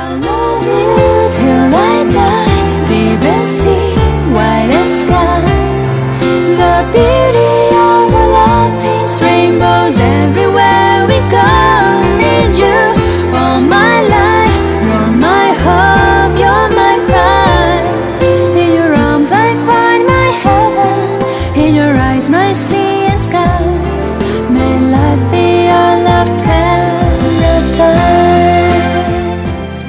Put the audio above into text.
I'll love you till I die, deepest sea, widest sky. The beauty of our love paints rainbows everywhere we go. Need you all my life, you're my hope, you're my pride. In your arms I find my heaven, in your eyes my sea and sky. May life be our love paradise.